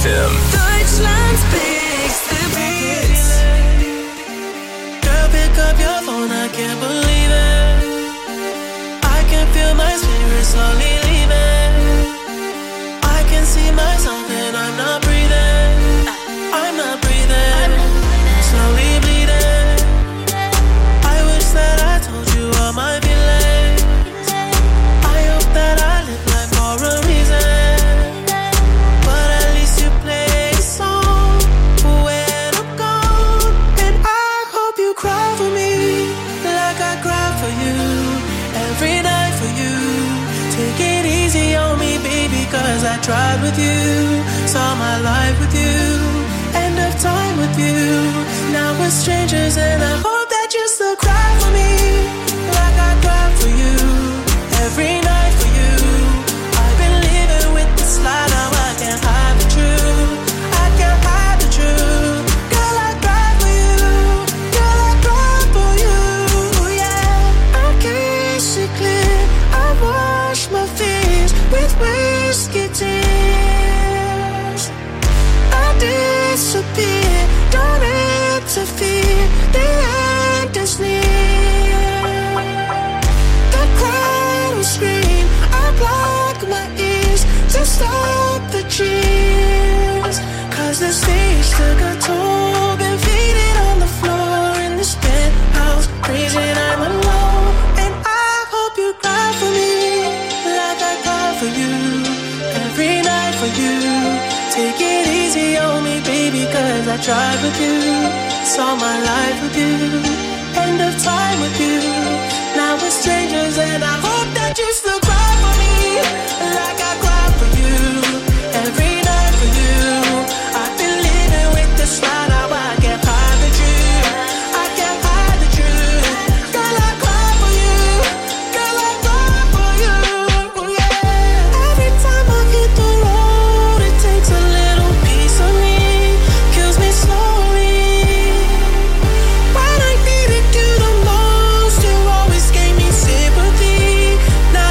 FM. Deutschland's bigste Beats. Girl, pick up your phone, I can't believe it. I can feel my spirit slowly leaving. I can see myself and I'm not breathing. I'm not breathing. Slowly bleeding. I wish that I told you all my feelings. I hope that I live life for a reason. But at least you play a song when I'm gone. And I hope you cry for me like I cry for you. Every night for you. Take it easy on me, baby, cause I tried with you. Saw my life with you. End of time with you. Now we're strangers and I hope that you still cry for me like I cry for you. Every night for you. I've been living with this lie, now I can't hide the truth. I can't hide the truth. Girl, I cry for you. Girl, I cry for you. Yeah, I kiss it clear. I wash my fears with whiskey tears. I disappear, don't interfere. The end is near. The crowd will scream. I block my ears to stop the cheers. Cause the stage took a toll. Been faded on the floor in this penthouse. Freezing, I'm alone. And I hope you cry for me like I cry for you. Every night for you. Take it easy on me, baby, cause I tried with you. Saw my life with you. End of time with you. Now we're strangers and I hope that you still cry for me like I cry for you. Every night for you. I've been living with this lie, now I can't hide the truth. I can't hide the truth. Girl, I cry for you. Girl, I cry for you. Yeah. Every time I hit the road, it takes a little piece of me. Kills me slowly. When I needed you the most, you always gave me sympathy. Now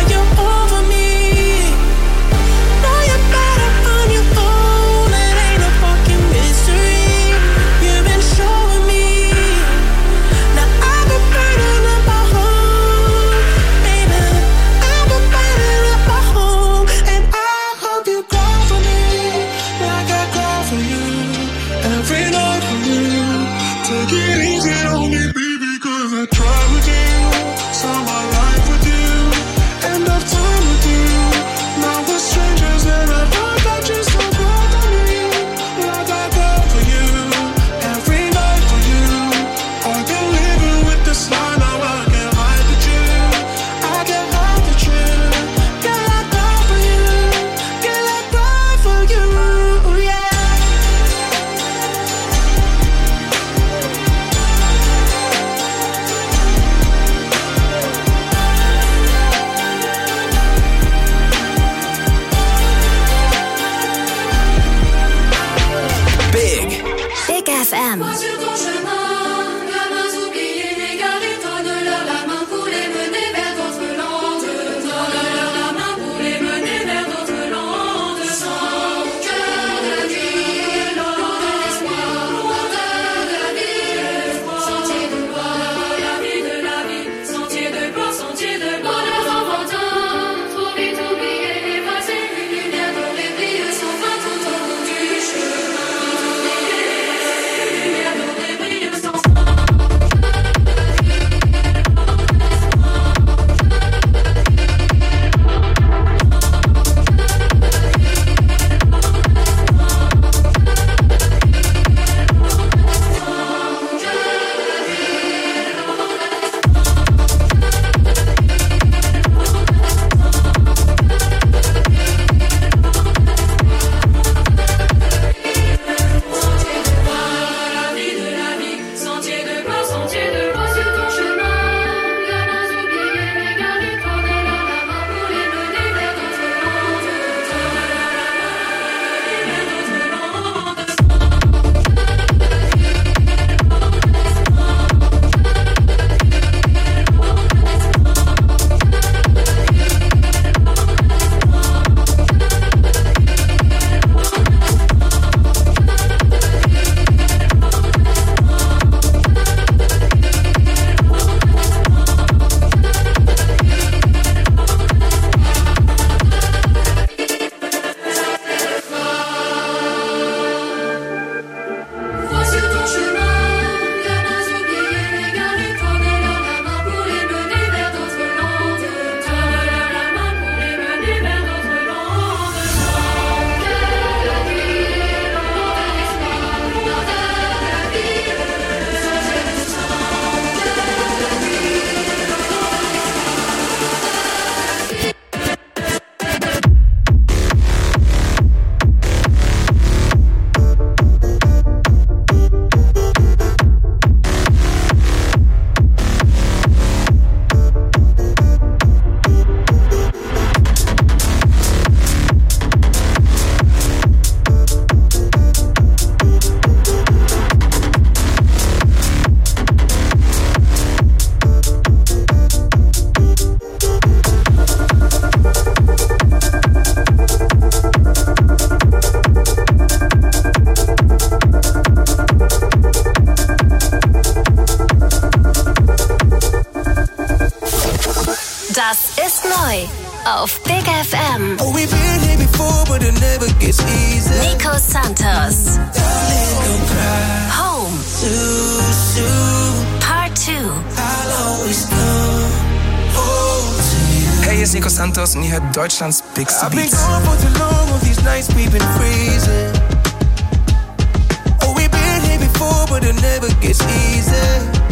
neu auf Big FM. Oh, we've been here before, but it never gets easy. Nico Santos. Darling, don't cry. Home. Too soon. Part 2. I'll always come home to you. Hey, hier ist Nico Santos und ihr hört Deutschlands Bigste I've been Beats. gone for too long, all these nights we've been freezing. Oh, we've been here before, but it never gets easy.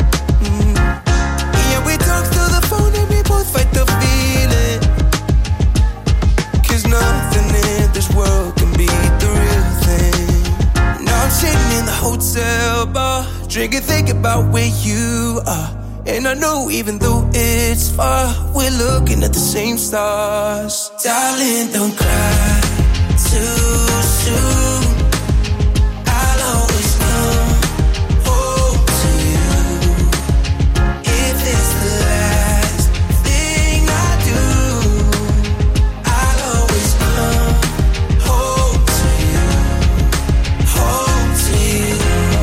Yeah, we talk through the phone and we both fight the feeling. 'Cause nothing in this world can beat the real thing. Now I'm sitting in the hotel bar, drinking, thinking about where you are. And I know even though it's far, we're looking at the same stars. Darling, don't cry too soon. I'll always come home to you. If it's the last thing I do, I'll always come home to you. Home to you.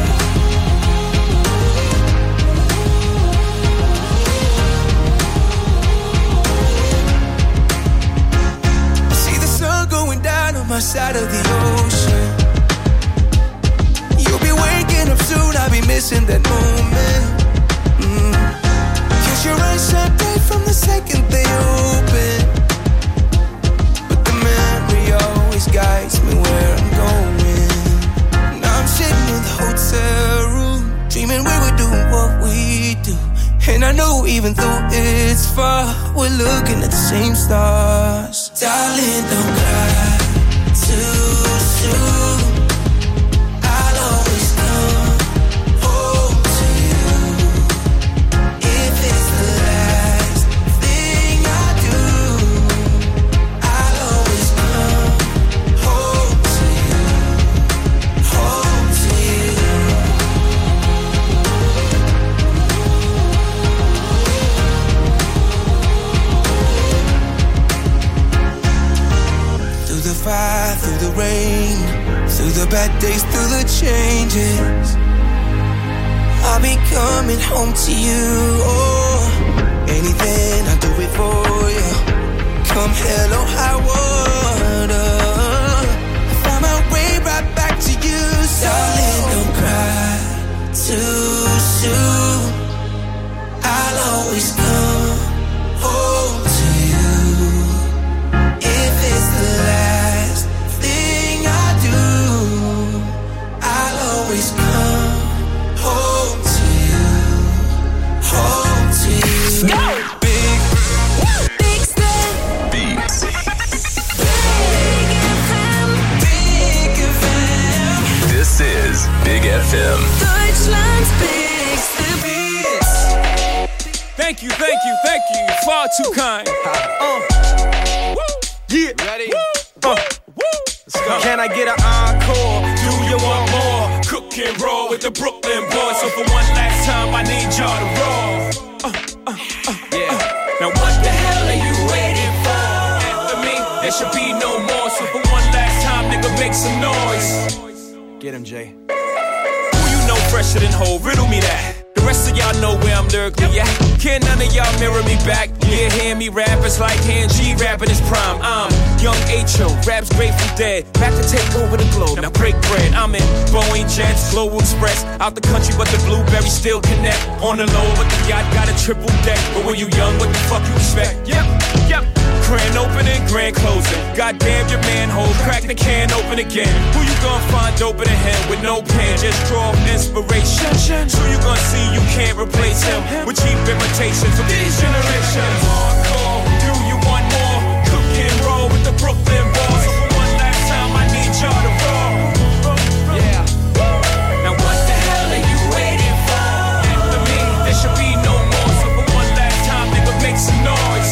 Going down on my side of the ocean. You'll be waking up soon, I'll be missing that moment. 'Cause your eyes shine bright from the second they open. But the memory always guides me where I'm going. Now I'm sitting in the hotel room, dreaming we were doing what we do. And I know even though it's far, we're looking at the same stars. Darling, don't cry too soon. I'll always come home to you. If it's the last thing I do, I'll always come home to you. Home to you. Through the fire, through the rain, through the bad days, through the changes, I'll be coming home to you. Oh, anything, I'll do it for you. Come hell or high water, I'll find my way right back to you. Darling, don't cry too soon. I'll always come home to you. If it's the last thing I do, I'll always come home to you. Home to you. Go! Big, Big Step. Beats. Big FM. big FM. This is Big FM. Deutschland's bigste Beats. Thank you, thank you, thank you. Far too kind. Yeah. Ready? Woo. Let's go. Can I get an encore? Do you want more? Cook and roll with the Brooklyn boys. So for one last time, I need y'all to roll. Yeah. Now what the hell are you waiting for? After me, there should be no more. So for one last time, nigga, make some noise. Get him, Jay. Who you know fresher than Ho? Riddle me that. The rest of y'all know where I'm lyrically at. Can none of y'all mirror me back? Yeah, hear me rap, it's like Han G rapping his prime. I'm young H.O., raps Grateful Dead. Back to take over the globe, now break bread. I'm in Boeing Jets, Global Express. Out the country, but the blueberries still connect. On the low, but the yacht got a triple deck. But when you young, what the fuck you expect? Yep. Grand opening, grand closing. Goddamn your manhole, crack the can open again. Who you gonna find open in him with no pen? Just draw inspiration. Who you gonna see you can't replace him with cheap imitations of these generations? Hardcore, do you want more? Cook and roll with the Brooklyn boys. So for one last time, I need y'all to roll. Yeah. Now what the hell are you waiting for? After me, there should be no more. So for one last time, nigga, make some noise.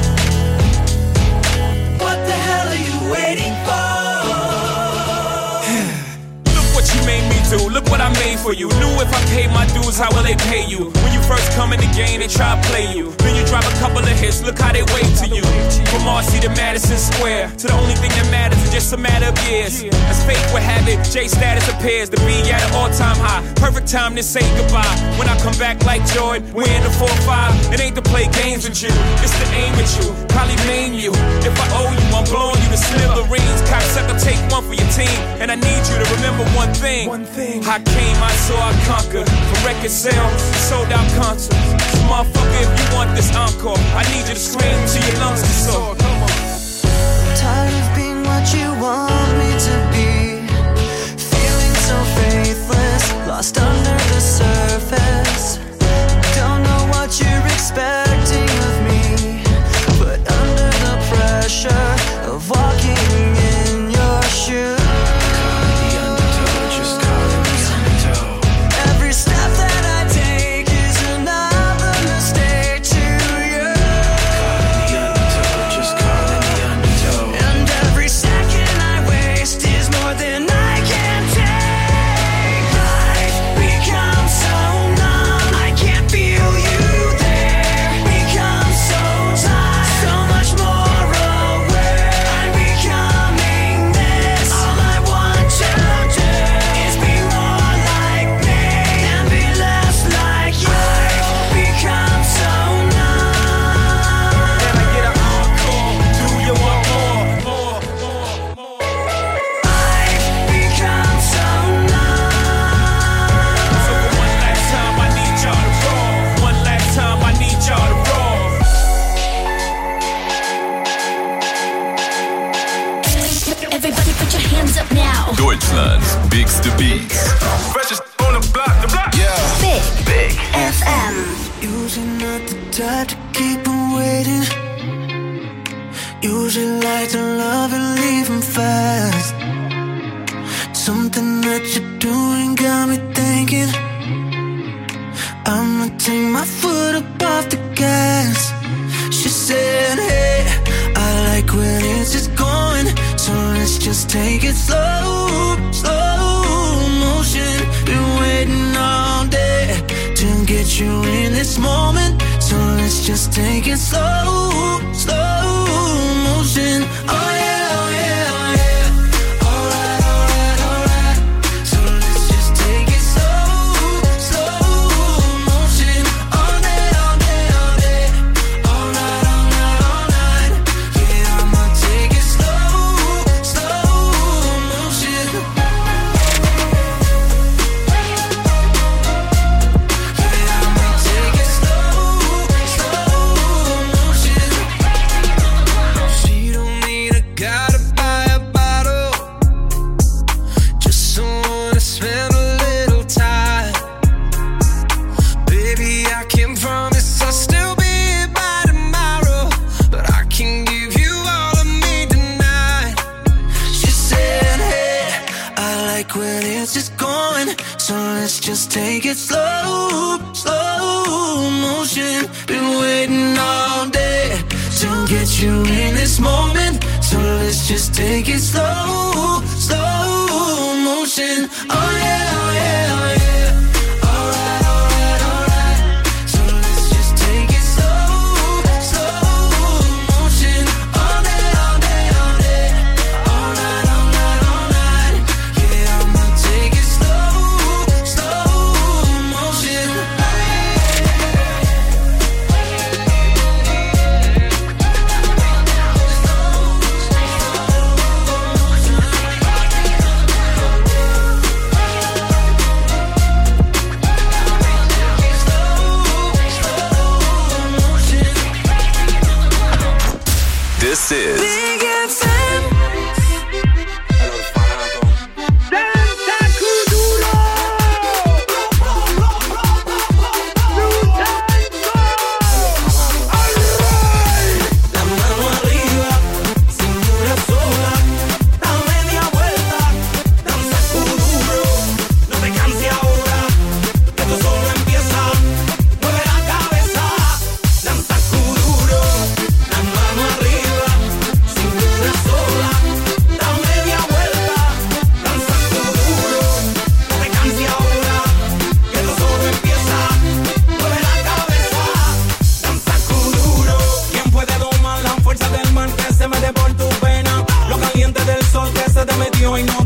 What the hell are you waiting for? Look what you made me do, look what I made for you. Knew if I paid my dues, how will they pay you? When you first come in the game, they try to play you. Then you drop a couple of hits, look how they wave to you. From Marcy to Madison Square, to the only thing that matters is just a matter of years. As fate would have it, J status appears to be at an all-time high. Perfect time to say goodbye. When I come back like Jordan, we're in the 4-5. It ain't to play games with you, it's to aim at you, probably maim you. If I owe you, I'm blowing you to smithereens. Cocksucker, take one for your team, and I need you to remember one thing. I came, I saw, I conquered. From record sales, sold out concerts. So motherfucker, if you want this encore, I need you to scream till your lungs are sore. Come on. I'm tired of being what you want me to be. Feeling so faithless, lost under the surface. Don't know what you're expecting of me, but under the pressure of walking in your shoes. Every step that I take is another mistake to you. And every second I waste is more than I can take. I've become so numb, I can't feel you there. Become so tired, so much more aware. I'm becoming this. All I want to do is be more like me and be less like you. I've become so numb. Can I get an encore? Do you want more? I've become so numb. So for one last time, I need y'all to roll. One last time, I need y'all to roll. Everybody put your hands up now. Deutschlands bigste Beats. Freshest on the block, Yeah. Big FM. Usually not the type to keep 'em waiting. Usually like to love and leave 'em fast. Something that you're doing got me thinking I'ma take my foot up off the gas. She said, hey, I like when it's just going, so let's just take it slow, slow motion. Been waiting all day to get you in this moment, so let's just take it slow, slow motion. Oh yeah, oh yeah, oh yeah. Alright, alright, alright. So let's just take it slow, slow motion. All day, all day, all day. All night, all night, all night. Yeah, I'ma take it slow, slow motion. Yeah, I'ma take it slow, slow motion. She don't need a guy to buy a bottle, just someone to spend a little time. Baby, I can promise I'll still be here by tomorrow, but I can give you all of me tonight. She said, hey, I like when it's just going, so let's just take it slow, slow motion. Been waiting all day to get you in this moment, so let's just take it slow, slow motion. Oh yeah, oh yeah, oh yeah. Alright, alright, alright. So let's just take it slow, slow motion. All day, all day, all day. All night, all night, all night. Yeah, I'ma take it slow, slow motion. This is Big FM. La mano arriba, cintura sola, da media vuelta, danza kuduro, no te canses ahora, que esto solo empieza, mueve la cabeza, danza kuduro, la mano arriba, cintura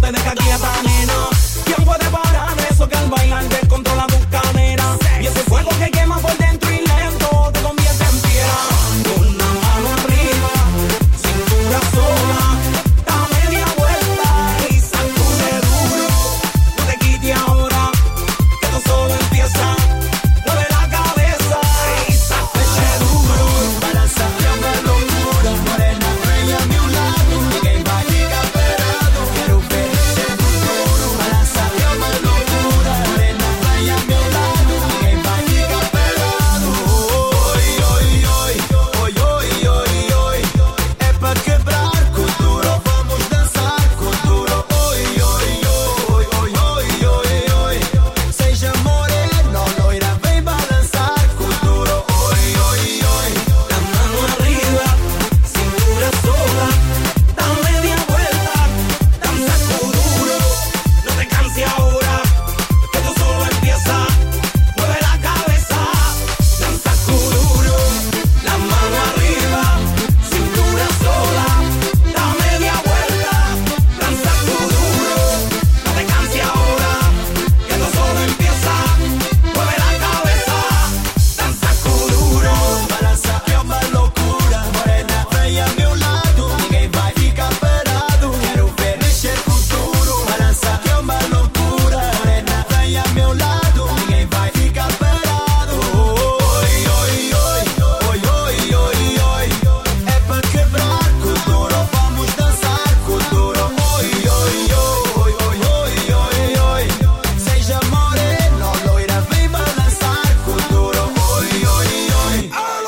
te deja quieta, nena. ¿Quién puede parar eso que al bailar descontrola tu cadera? Y ese fuego que quema por dentro y lento te convierte en piedra. Una mano arriba, cintura sola, da media vuelta y sacude duro. No te quites ahora, que esto solo empieza. Mueve la cabeza y sacude duro. Balanza una locura, morena bella a mi lado. Ninguém vai ficar parado, quero ver esse futuro. Balanza uma loucura, morena bella a mi lado. Ninguém vai ficar parado. Oi, oi, oi, oi, oi, oi, oi. É pra quebrar com duro, vamos dançar com duro. Oi, oi, oi, oi, oi, oi, oi. Seja morena ou loira, vem balançar com duro. Oi, oi, oi. La mano arriba, cintura sola, da media vuelta, danza con duro. No te canses ahora, que esto solo empieza. Mueve la cabeza, danza con duro. La mano arriba, cintura sola, da media vuelta, danza con duro. No te canses ahora, que esto solo empieza. Mueve la cabeza, danza con duro. Balança é uma loucura, morena bella a meu lado. Ninguém vai ficar parado, quero ver mexer com duro. Balança é uma loucura, morena bella a meu lado. Ninguém vai ficar parado. Oi, oi, oi, oi, oi, oi, oi. É pra quebrar com duro, vamos dançar com duro. Oi, oi, oi, oi, oi, oi, oi. Seja morena ou loira, vem balançar com duro. Oi, oi, oi.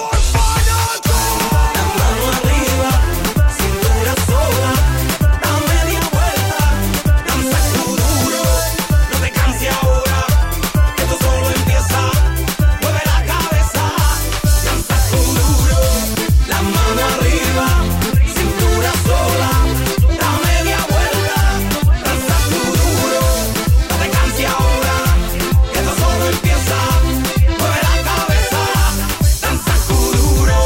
La mano arriba, cintura sola, da media vuelta, danza con duro. No te canses ahora, que esto solo empieza. Mueve la cabeza, danza con duro. La mano arriba, cintura sola, da media vuelta, danza con duro. No te canses ahora, que esto solo empieza. Mueve la cabeza, danza con duro.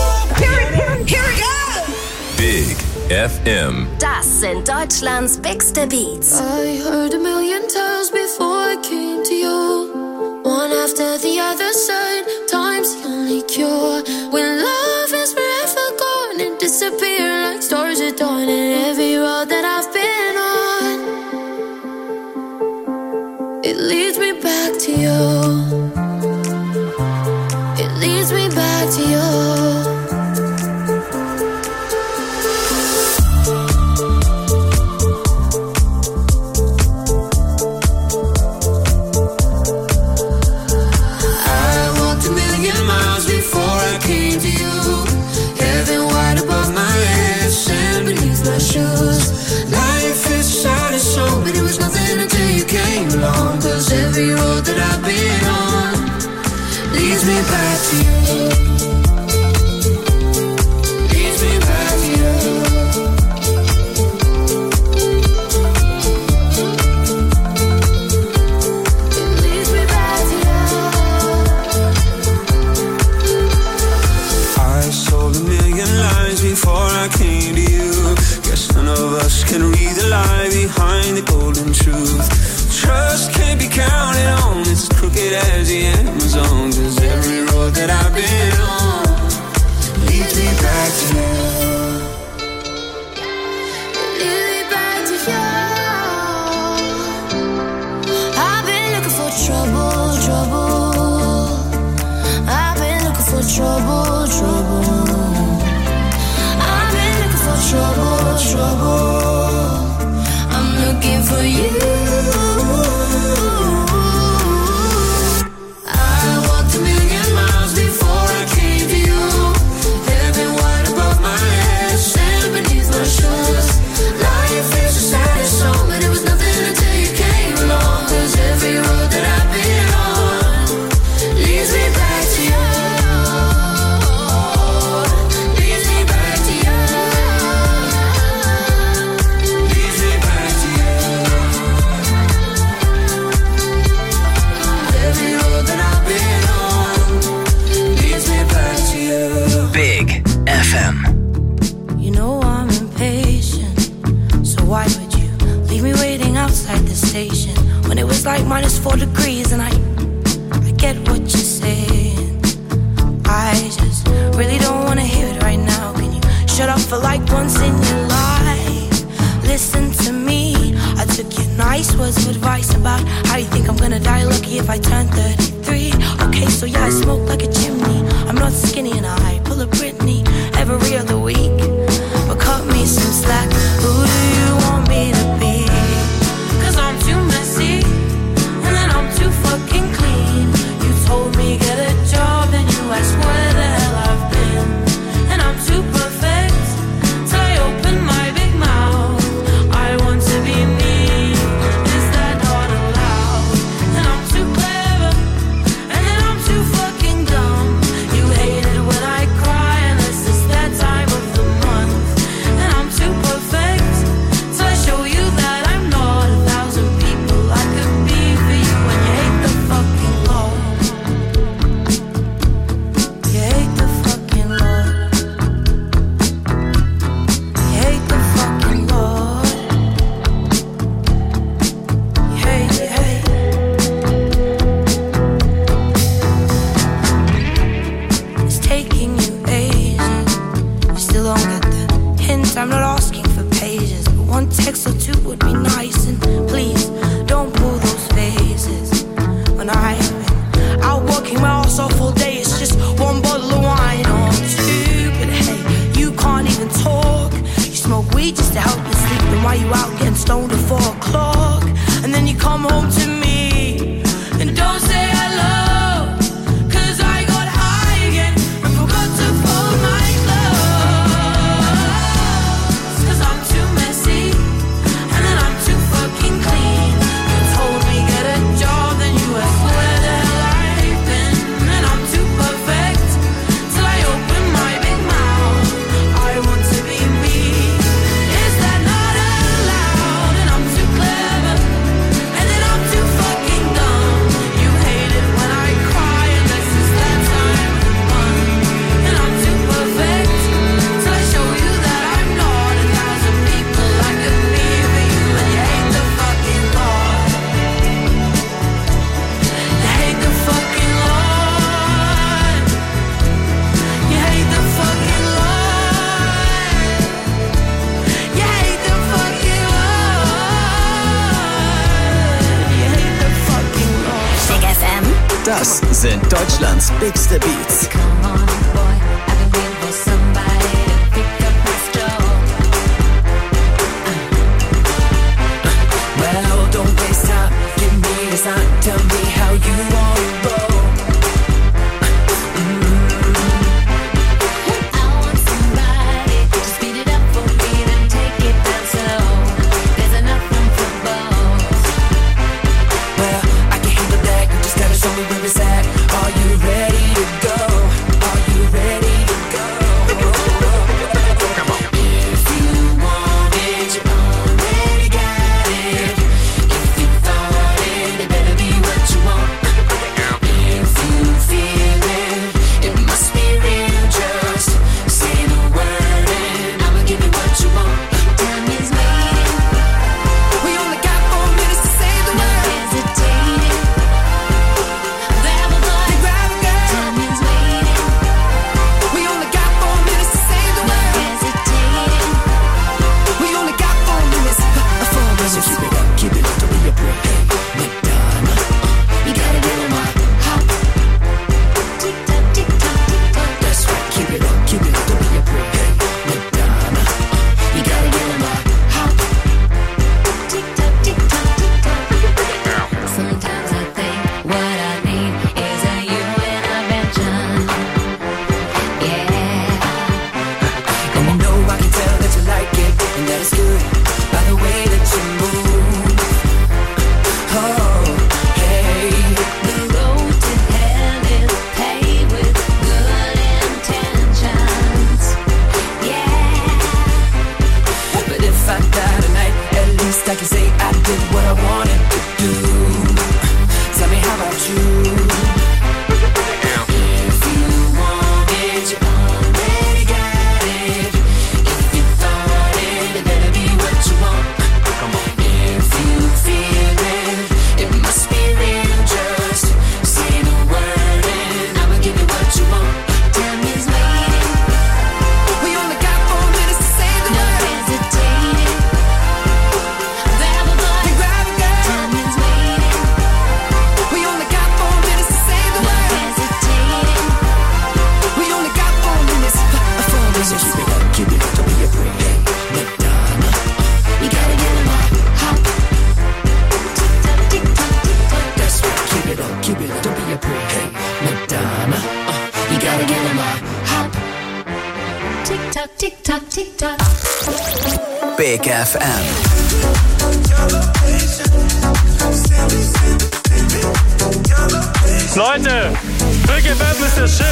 Big FM. Das sind Deutschlands bigste Beats. I heard a million times before I came to you. One after the other said, time's the only cure. When love is forever gone and disappear like stars at dawn. And every road that I've been on, it leads me back to you. It leads me back to you. I walked a million miles before I came to you. Heaven wide above my head, sand beneath my shoes. Life is sad and so, but it was nothing until you came along. 'Cause every road that I've been on, conversation when it was like -4 degrees, and I get what you're saying. I just really don't wanna hear it right now. Can you shut up for like once in your life? Listen to me. I took your nice words of advice about how you think I'm gonna die lucky if I turn 33. Okay, so yeah, I smoke like a chimney. I'm not skinny and I pull a Britney every other week. But cut me some slack. Who do you want me to be? 'Cause I'm too messy and then I'm too fucking clean. You told me get a job and you asked where the hell I've been. And I'm too perfect till I open my big mouth. I want to be me. Is that not allowed? And I'm too clever and then I'm too fucking dumb. You hate it when I cry unless it's that time of the month. And I'm too perfect till I show you that I'm not 1,000 people I could be for you. And you hate the fucking Lord. You hate the fucking Lord. You hate the fucking Lord. You hate, you hate. It's taking you ages. You still don't get the hint. I'm not asking for pages, but one text or two would be nice. And please don't pull those faces. When I've been out working my ass off all day, it's just one bottle of wine or two. But hey, you can't even talk. You smoke weed just to help you sleep. And why you out getting stoned at 4 o'clock? And then you come home to me and don't say hello. 'Cause I got high again and forgot to fold my clothes. 'Cause I'm too messy and then I'm too fucking clean. You told me get a job, then you asked where the hell I've been. And I'm too perfect till I open my big mouth. I want to be me. Is that not allowed? And I'm too clever and then I'm too fucking dumb. You hate it when I cry unless it's that time of the month. And I'm too perfect till I show you that I'm not 1,000 people I could be for you. And you hate the fucking Lord. You hate the fucking Lord. You hate the fucking Lord. You hate the fucking Lord. You hate the fucking Lord. Big FM. Das sind Deutschlands bigste Beats. Come on, boy. I've been waiting for somebody to pick up my stroll. Well, don't waste time. Give me the sign. Tell me how you want to roll. I want somebody to speed it up for me, then take it down slow. There's enough room for both. Well, I can handle that. You just gotta show me where it's at. Are you ready to go? Are you Big FM. Leute, Big FM ist der Shit.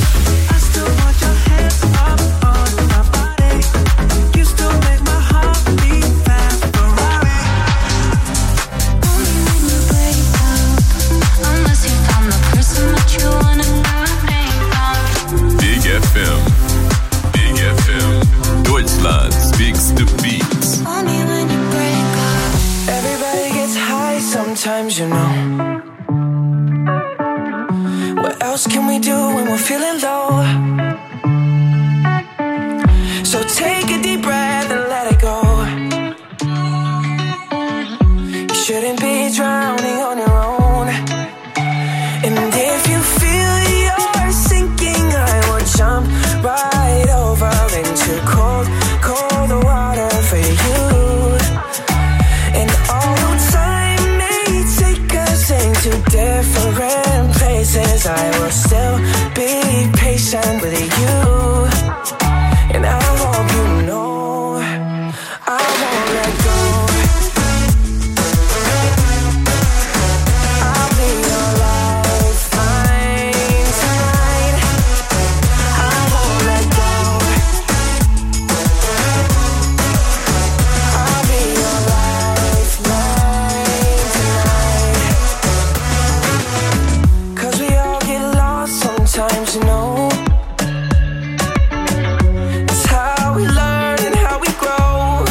Big FM. Big FM. Deutschland's biggest beats. Everybody gets high sometimes, you know. What else can we do when we're feeling low? So take a deep breath and let it go. You shouldn't be drowning on your own. And if you feel you're sinking, I will jump right over into cold, cold water for you. And although time may take us into different places, I will still be patient with you. And I hope you know I won't let go. I'll be your lifeline tonight. I won't let go. I'll be your lifeline tonight. 'Cause we all get lost sometimes, you know. It's how we learn and how we grow.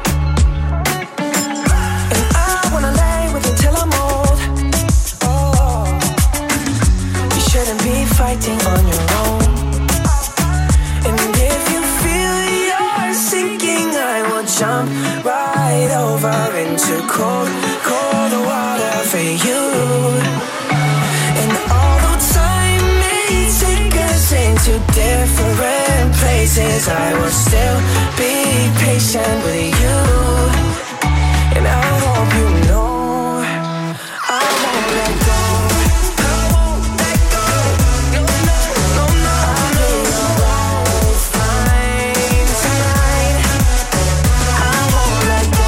And I wanna lay with you till I'm old. Oh, you shouldn't be fighting on your own. And if you feel you're sinking, I will jump right over into cold, cold water for you. And although time may take us into different places, I will still be patient with you. And I hope you know I won't let go. I won't let go. No, no, no, no. I'll be your lifeline tonight. I won't let go.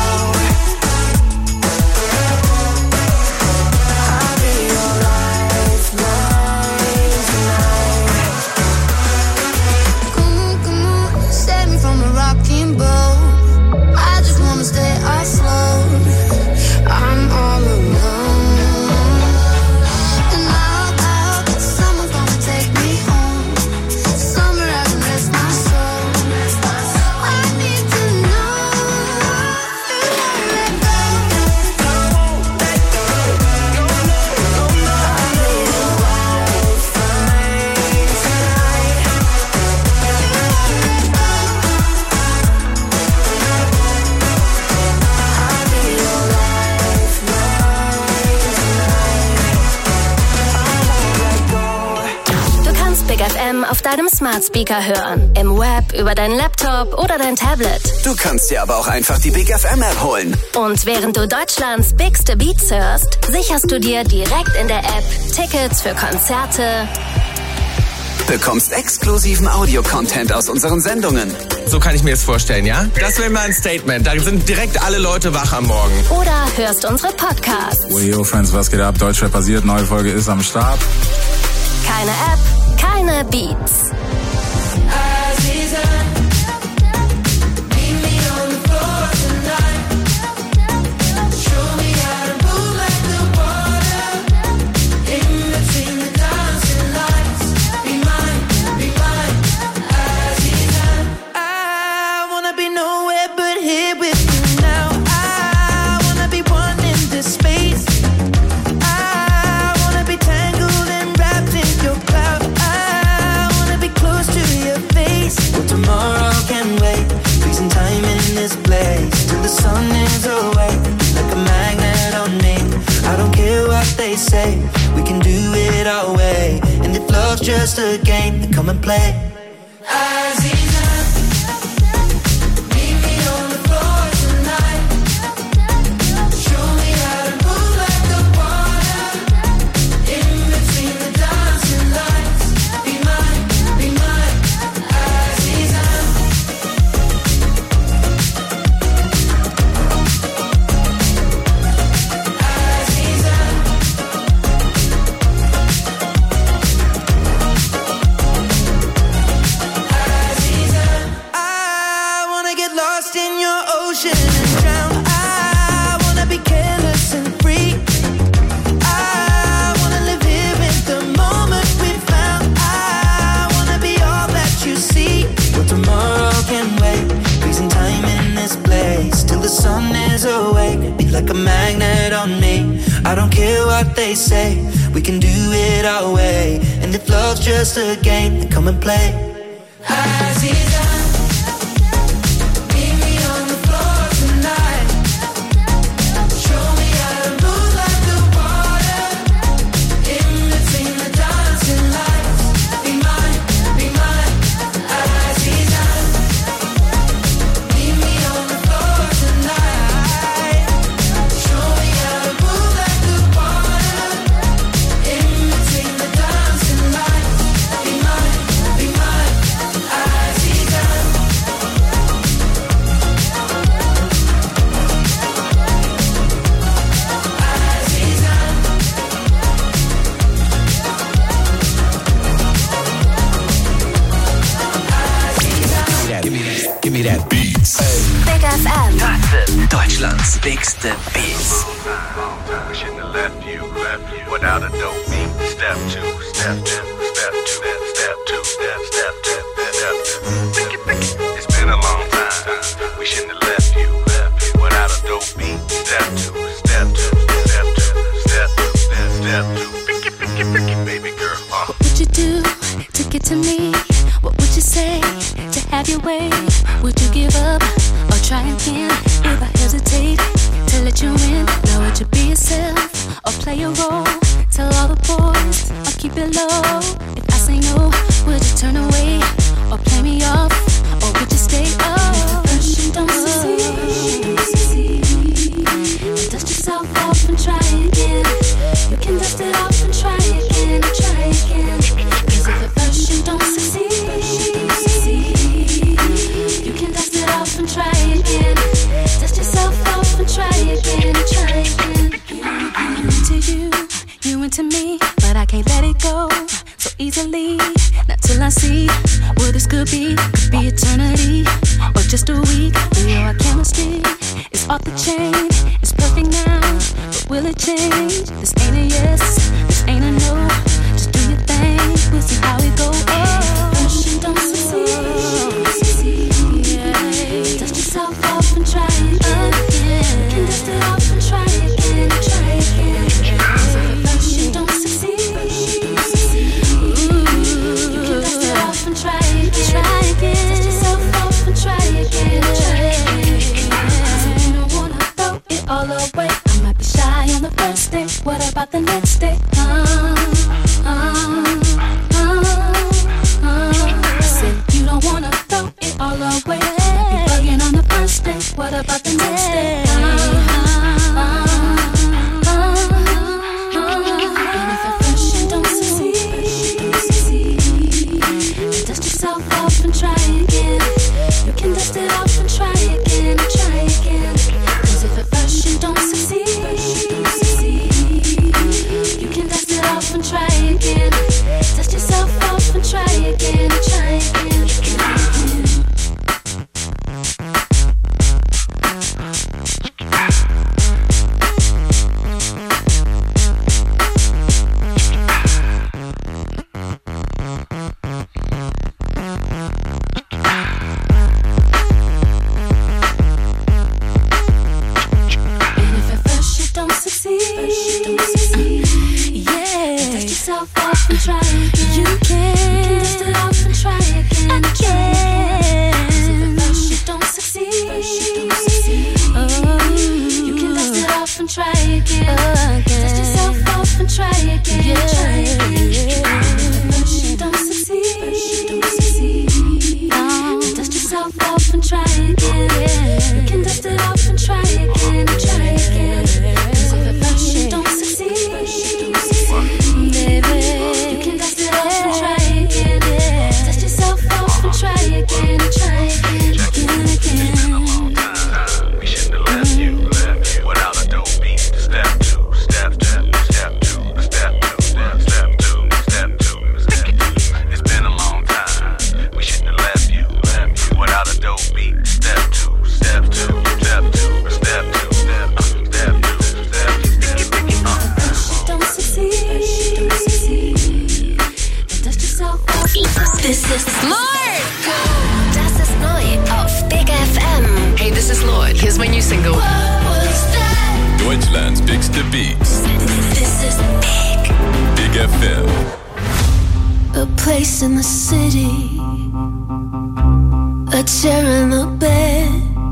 I'll be your lifeline tonight. Come on, save me from a rocking boat. I just wanna stay afloat. I'm all alone. And I hope someone's gonna take me home. Somewhere I can rest my soul. I need to know you won't let go. I won't let go. No, no, no, no. I'll be your lifeline tonight. I'll be your lifeline tonight. Du kannst Big FM auf deinem Smart Speaker hören, im Web, über deinen Laptop oder dein Tablet. Du kannst dir aber auch einfach die Big FM App holen. Und während du Deutschlands bigste Beats hörst, sicherst du dir direkt in der App Tickets für Konzerte, Bekommst exklusiven Audio-Content aus unseren Sendungen. So kann ich mir das vorstellen, ja? Das wäre mal ein Statement. Da sind direkt alle Leute wach am Morgen. oder hörst unsere Podcasts. Yo, Friends, was geht ab? Deutschrap basiert, neue Folge ist am Start. Keine App, keine Beats. Say we can do it our way, and if love's just a game, then come and play. lost in your ocean and drown. I wanna be careless and free. I wanna live here in the moment we found. I wanna be all that you see. But tomorrow can wait. Freezing time in this place till the sun is awake. Be like a magnet on me. I don't care what they say. We can do it our way. And if love's just a game, then come and play. Aziza, meet me on the floor tonight. Show me how to move like the water. In between the dancing lights. Be mine, Aziza. Meet me on the floor tonight. Show me how to move like the water. In between the dancing lights. Be mine, Aziza. Give me that Beats. Big FM. Deutschlands bigste Beats. We shouldn't have left you without a dope beat. Step two, step two, step two, step two, step two, step two. It's been a long time. We shouldn't have left you without a dope beat. Step two, step two, step two, step two, step two. Baby girl. What would you do to get to me? What would you say to have your way? Would you give up or try again? If I hesitate to let you in, now would you be yourself or play a role? Tell all the boys or keep it low. If I say no, would you turn away or play me off? Or would you stay up? First you don't succeed, dust yourself off and try again. You can dust it off and try again, try again. Cause if at first you don't succeed, you can dust it off and try again. Dust yourself off and try again, try again. I'm into you, you into me, but I can't let it go so easily. Not till I see what this could be eternity or just a week. We know our chemistry is off the chain. It's perfect now, but will it change? This ain't a yes, this ain't a no. Just do your thing, we'll see how it goes. First you don't succeed, dust yourself off and try again. You can dust it off and try again, try again. Cause if at first you don't succeed, you can dust it off and try again, try again. Dust yourself off and try again, try again. So you don't wanna throw it all away. I might be shy on the first day, what about the next day? I said you don't wanna throw it all away. Might be bugging on the first day, what about the next day? And if at first you don't succeed, dust yourself off and try again. You can dust it off and try again, try again. Cause if at first you don't succeed, you can dust it off and try again. Dust yourself off and try again, try again. Off and try again. You can dust it off and try again. Again. Cause if at first you don't succeed, you can dust it off and try again. Dust yourself off and try again. Try again. If at first you don't succeed, dust yourself off and try again. You can dust it off and try again. Try again. Cause if at first you don't succeed, baby, you can dust it off and try again. Dust yourself off and try again. Try again, again. We shouldn't have left you without a dope beat. Step two, ist mein New Single. Deutschlands bigste Beats. This is big. Big FM. A place in the city, a chair and a bed.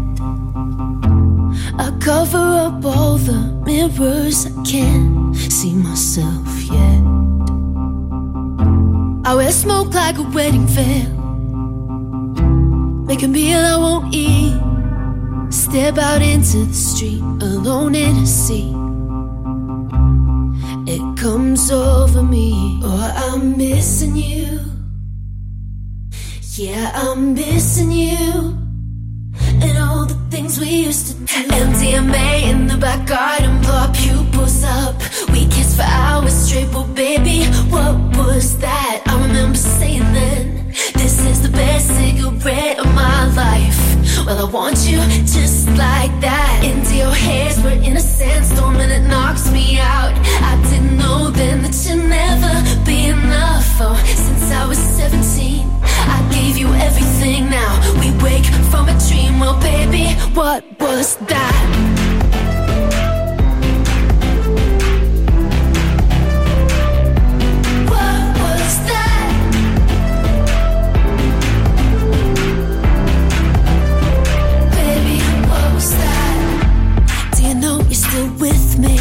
I cover up all the mirrors, I can't see myself yet. I wear smoke like a wedding veil, make a meal I won't eat, step out into the street alone in a sea. It comes over me, oh, I'm missing you. Yeah, I'm missing you. And all the things we used to do. MDMA in the back garden, blow our pupils up. We kissed for hours straight, but baby, what was that? I remember saying then, this is the best cigarette of my life. Well, I want you just like that. Into your hairs, we're in a sandstorm and it knocks me out. I didn't know then that you'd never be enough. Oh, since I was 17, I gave you everything. Now we wake from a dream. Well, baby, what was that? What was that? Baby, what was that? Do you know you're still with me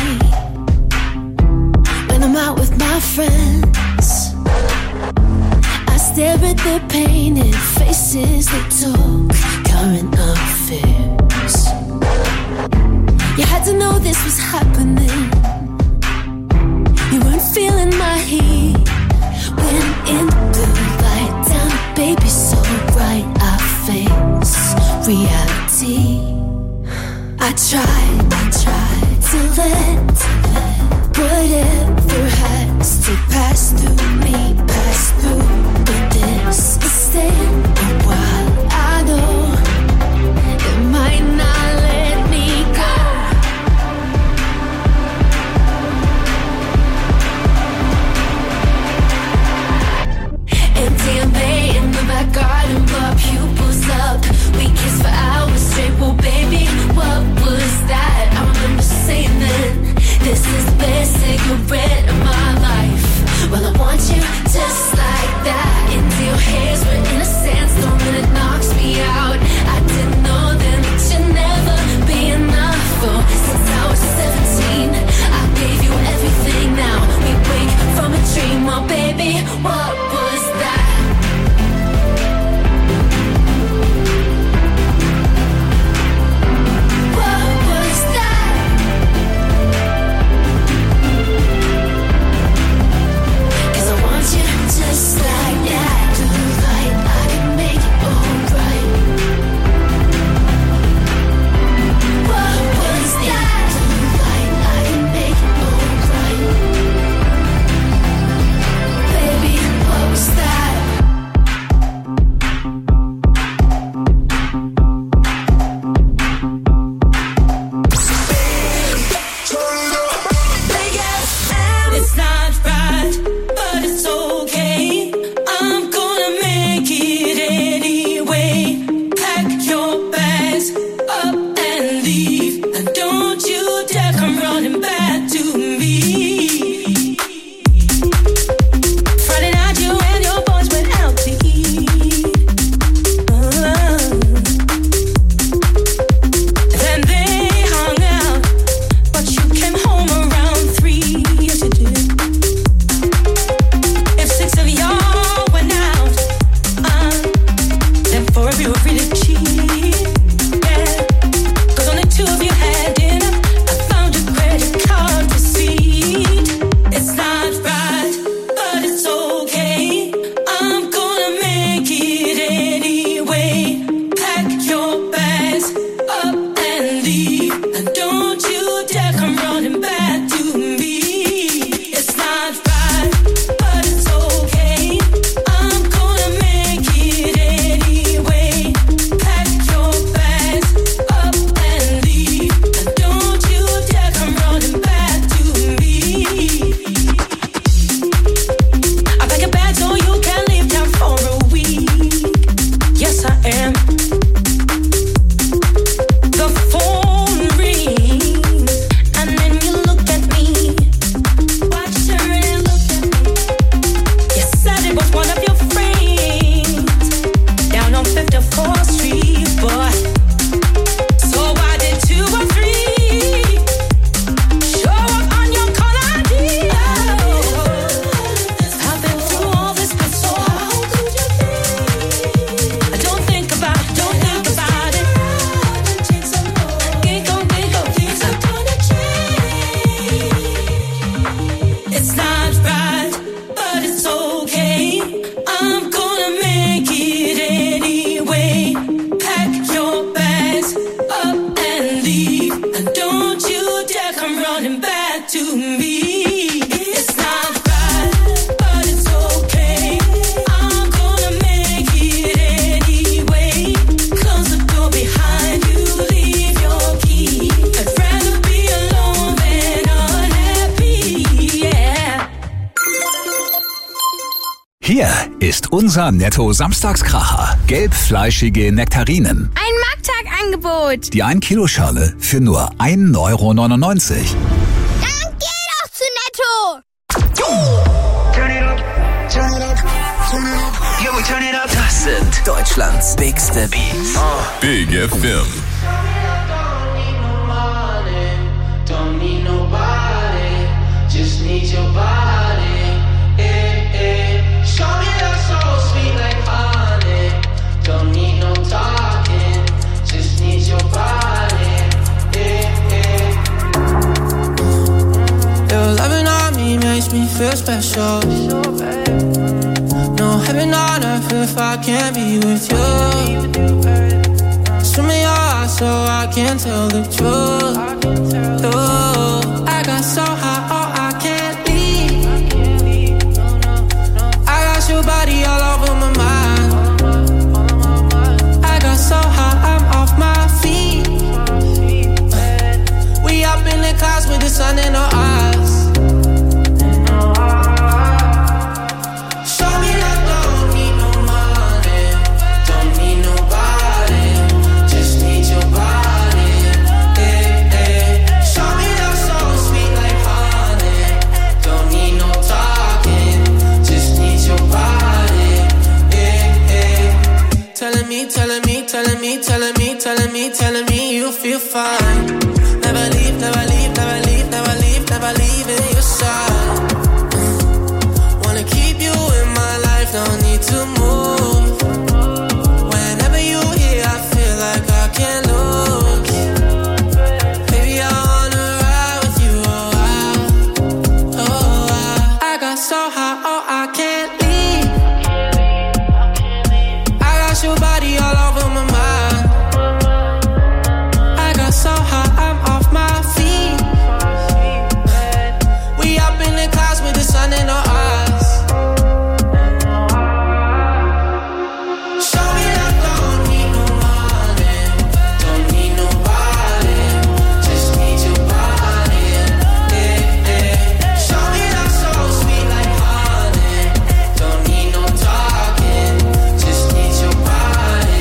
when I'm out with my friends? I stare at their painted faces, they talk current affairs. You had to know this was happening. You weren't feeling my heat when in the blue light down, baby, so bright I face reality. I tried to let whatever has to pass through me, pass through. But this is staying a while. I know it might not let me go. MDMA in the back garden, blow our pupils up. We kissed for hours straight. Well, baby, what was that? I remember saying then, this is the best cigarette of my life. Well, I want you just like that. Into your hairs, we're in a sandstorm and it ist unser Netto-Samstagskracher. Gelbfleischige Nektarinen. Ein Markttagangebot. Die 1-Kilo-Schale für nur 1,99 €. Dann geh doch zu Netto. Das sind Deutschlands bigste Beats. Big FM. Don't need nobody, just need your body. Show me that so sweet like honey. Don't need no talking, just need your body. Your loving on me makes me feel special. No heaven on earth if I can't be with you. Swim in your eyes so I can tell the truth. Oh, I got so high, oh, I can't leave. I got your body all over my mind. I got so high, I'm off my feet. We up in the clouds with the sun in our eyes. Show me that don't need no money, don't need nobody, just need your body. Show me that so sweet like honey, don't need no talking, just need your body. Telling me, telling me, telling me, telling me, telling me, telling me you feel fine. Never leave, never leave, never leave, never leave, never leave in your side. Wanna keep you in my life, don't need to move. Whenever you're here, I feel like I can't lose. Baby, I wanna ride with you, I got so high, oh, I can't leave. I got your body all over my mind. I got so high, I'm off my feet. We up in the clouds with the sun in our eyes. Show me that don't need no money, don't need nobody, just need your body. Show me that so sweet like honey, don't need no talking, just need your body.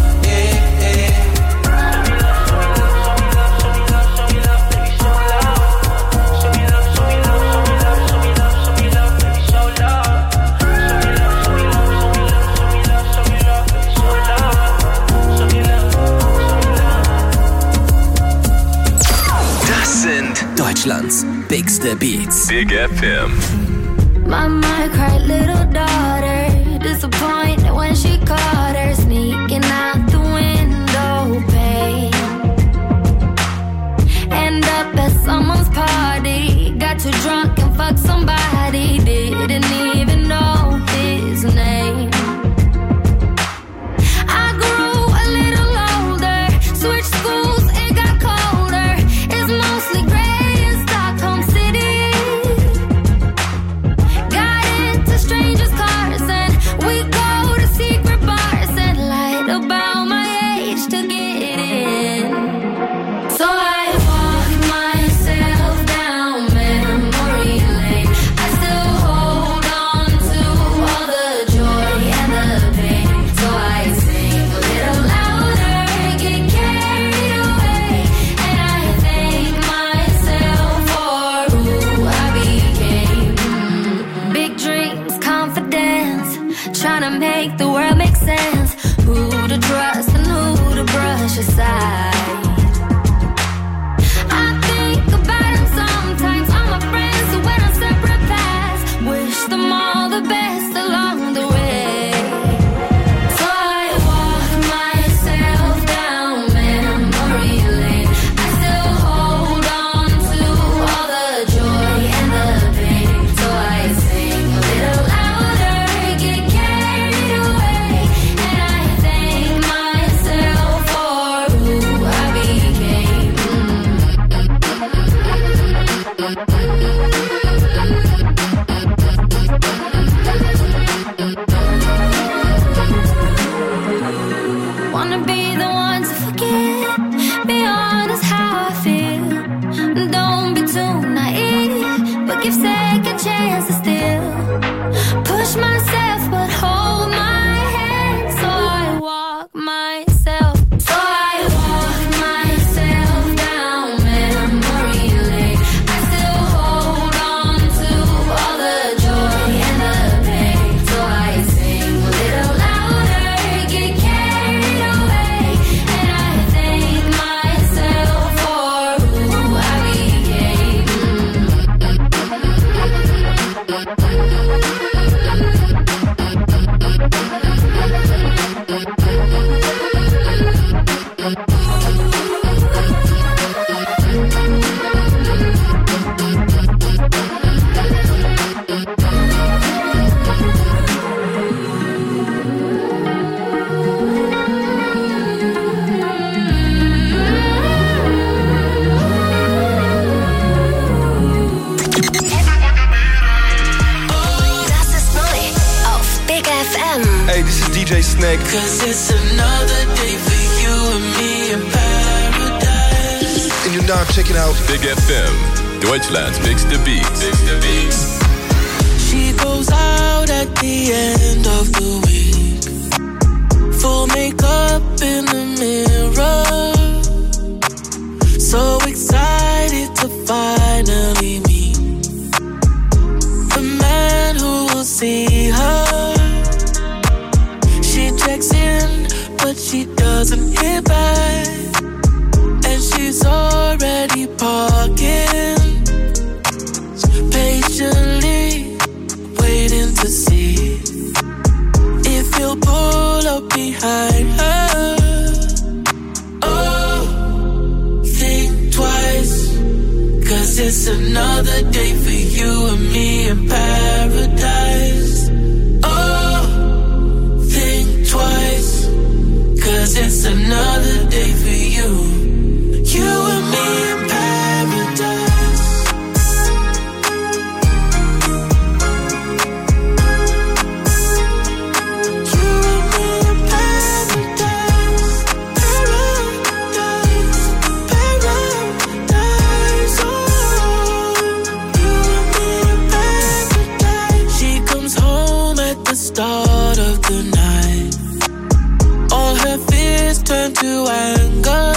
Das sind Deutschlands bigste Beats. Big FM. Mama cried, little daughter, disappointed when she caught her sneaking out the window pane. End up at someone's party, got too drunk and fucked somebody, didn't even know his name. I grew a little older, switched schools, it got colder. It's mostly gray in Stockholm City. Got into strangers' cars and we go to secret bars and lied about my age to get in. So I walk myself down memory lane. I still hold on to all the joy and the pain. So I sing a little louder, get carried away, and I thank myself for who I became. Big dreams, confidence, trying to make the world make sense. Who to trust and who to brush aside. I think about them sometimes, all my friends who went on separate paths. Wish them all the best along the way. So I walk myself down memory lane. I still hold on to all the joy and the pain. So I sing a little louder, get carried away, DJ Snake. Cause it's another day for you and me in paradise. And you're now checking out Big FM, Deutschland's Bigste Beats. Bigste Beats. She goes out at the end of the week, full makeup in the mirror, so excited to finally meet the man who will see her. She checks in, but she doesn't hit back, and she's already parking, patiently waiting to see if you'll pull up behind her. Oh, think twice, cause it's another day for you and me in paradise. Oh, think twice, cause it's another day for you and me in paradise. Start of the night, all her fears turn to anger.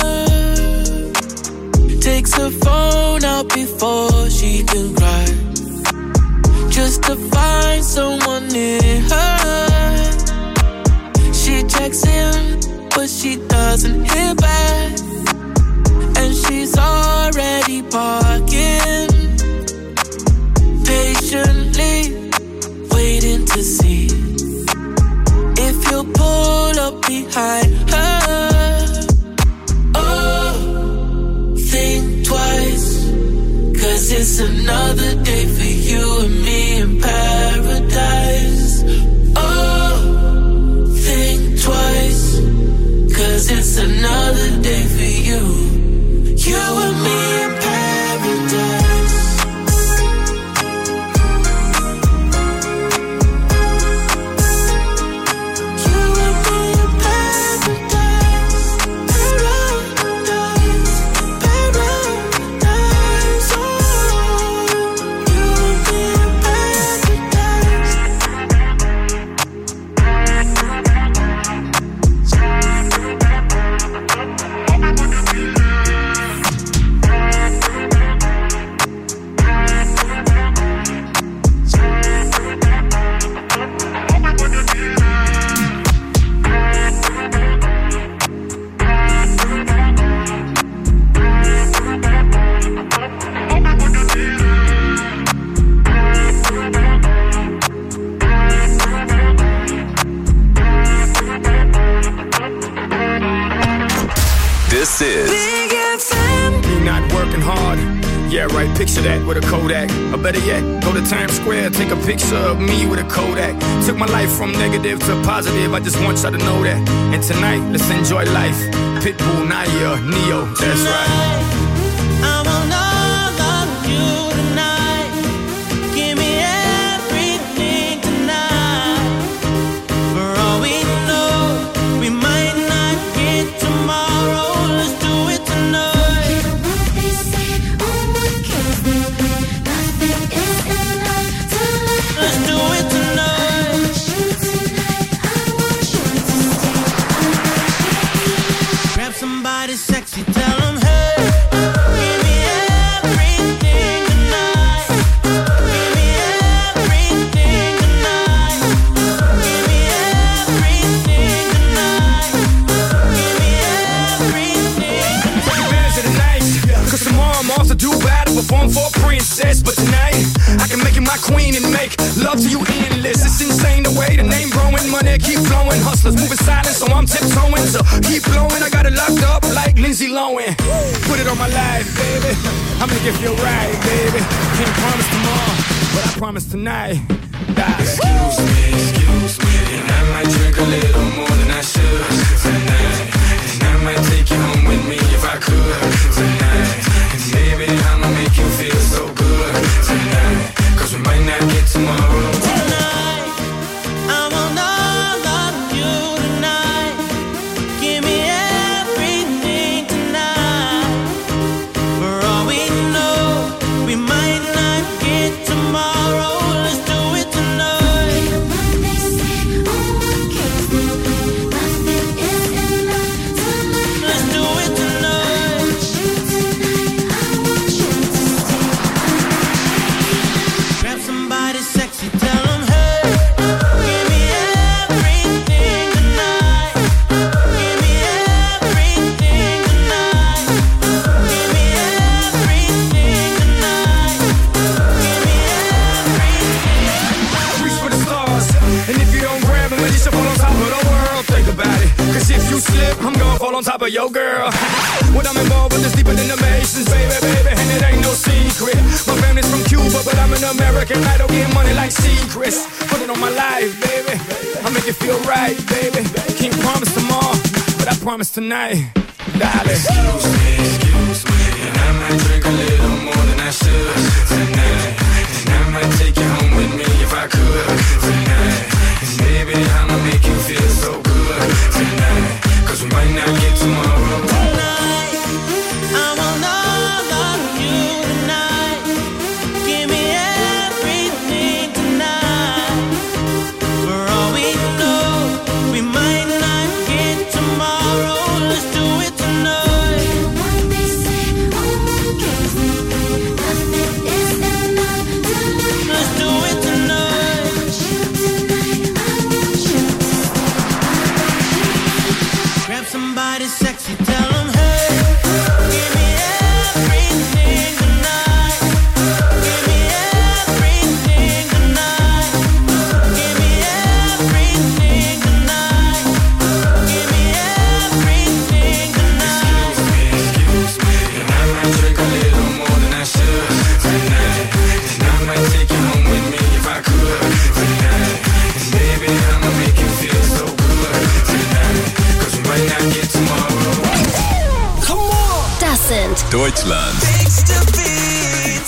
Takes her phone out before she can cry, just to find someone near her. She checks in, but she doesn't hear back, and she's already parking, patiently waiting to see if you'll pull up behind her. Oh, think twice, cause it's another day for you and me in paradise. Oh, think twice, cause it's another day for you and me in paradise. This is Big FM. Me not working hard. Yeah, right, picture that with a Kodak. Or better yet, go to Times Square, take a picture of me with a Kodak. Took my life from negative to positive, I just want y'all to know that. And tonight, let's enjoy life. Pitbull, Naya, Neo, that's right. I want all of you tonight. Give me everything tonight. For all we know, we might not get tomorrow. Let's do it tonight. Let's do it tonight. Grab somebody sexy, tell them hey. Give me everything tonight. Give me everything tonight. Give me everything tonight. Give me everything tonight. Take advantage of the night, cause tomorrow I'm off to Dubai to perform for a princess. But tonight, I can make you my queen and make love to you endless. It's insane the way the name growing, money keep flowing. Hustlers moving silent, so I'm tiptoeing. So keep blowing, I got it locked up like Lindsay Lohan. Put it on my life, baby. I'm gonna give you a ride, baby. Can't promise tomorrow, but I promise tonight. Excuse me, and I might drink a little more than I should tonight. And I might take you home with me if I could tonight. And baby, I'ma make you feel so good tonight. Cause we might not get tomorrow. Tonight, I want all of you top of your girl. What I'm involved with is deeper than the Masons, baby, baby, and it ain't no secret. My family's from Cuba, but I'm an American idol, getting money like secrets. Put it on my life, baby. I'll make it feel right, baby. Can't promise tomorrow, but I promise tonight, darling. Excuse me, and I might drink a little more than I should tonight. And I might take you home with me if I could tonight. And baby, I'ma make you feel so good tonight. Cause we might not get tomorrow. Tonight, I will love on you tonight. Give me everything tonight. For all we know, we might not get tomorrow. Let's do it tonight. Let's do it tonight. Grab somebody sexy, tell them, hey, give me everything tonight. Give me everything tonight. Give me everything tonight. Give me everything tonight. Excuse me, and I might drink a little more than I should tonight. And I might take you home with me if I could tonight. And baby, I'ma make you feel so good tonight. Cause we might not get tomorrow. Come on! Das sind Deutschland. Bigster Beats.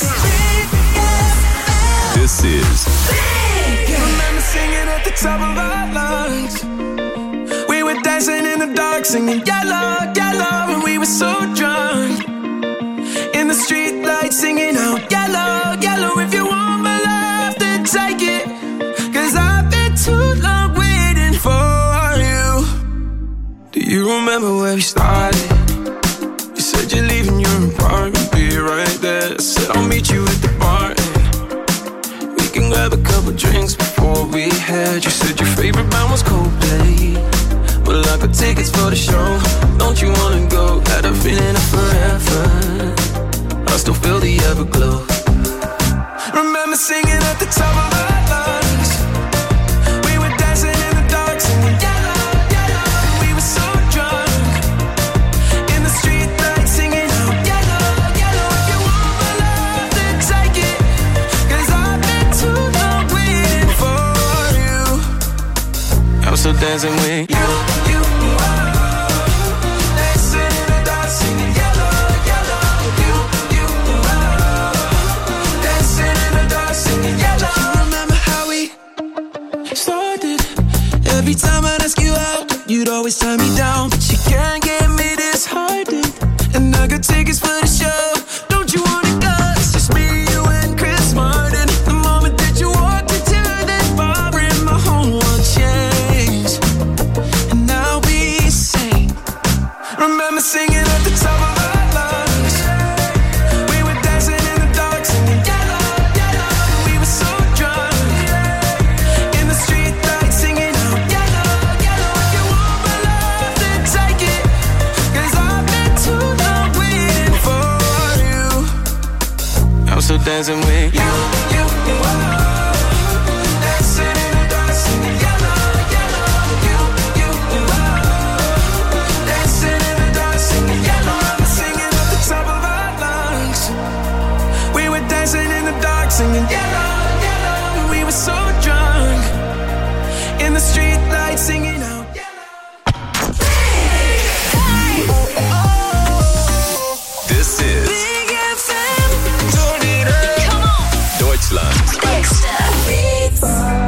This is Remember singing at the top of our lungs. We were dancing in the dark, singing yellow, yellow, and we were so drunk. In the street lights, singing out yellow, yellow. If you want my love, then take it. Cause I've been too long waiting for you. Do you remember where we started? You said you're leaving your apartment, be right there. I said I'll meet you at the bar and we can grab a couple drinks before we head. You said your favorite band was Coldplay. Well, I got tickets for the show. Don't you wanna go? Had a feeling of forever. I still feel the everglow. Remember singing at the top of our lungs. We were dancing in the dark, singing yellow, yellow. We were so drunk. In the street lights, singing out yellow, yellow. If you want my love, then take it. Cause I've been too long waiting for you. I'm still dancing with you. Dancing in the dark, singing yellow, yellow. Dancing in the dark, singing yellow. You remember how we started? Every time I'd ask you out, you'd always turn me down. But you can't get me disheartened. And I got tickets for the show. Don't you wanna go? It's just me, you, and Chris Martin. The moment that you walked into that bar, in my whole world changed. And I'll be sane. Remember singing at the top of our lungs. We were dancing in the dark, singing yellow, yellow. We were so drunk. In the street lights, singing out yellow, yellow. If you want my love, then take it. Cause I've been too long waiting for you. I'm still dancing with you. Dancing in the dark, singing yellow, yellow. Dancing in the dark, singing yellow. I'm singing at the top of our lungs. We were dancing in the dark, singing yellow, yellow. We were so drunk. In the street lights, singing out This is Big FM. Turn it up. Come on. Deutschland. Bigster Beats.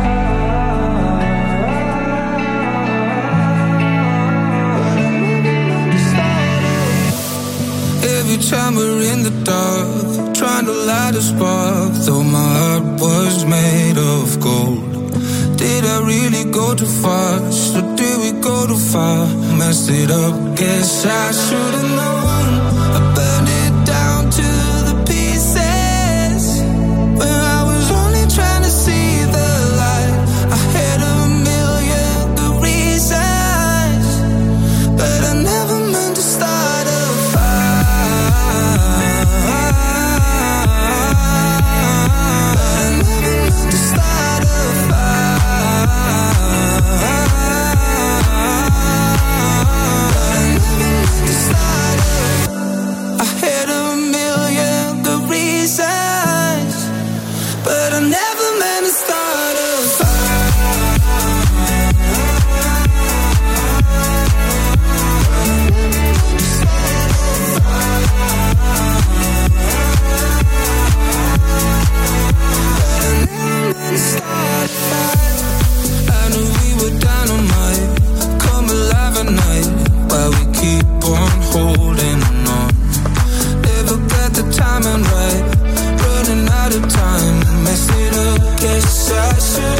Every time we're in the dark, trying to light a spark, though my heart was made of gold. Did I really go too fast, or did we go too far? Messed it up, guess I should've known. I burned it down to the pieces, where I was only trying to see the light. I had a million good reasons, but I never meant to start a fire. I never meant to start a fire. I never timing right. Running out of time, messed it up. Guess I should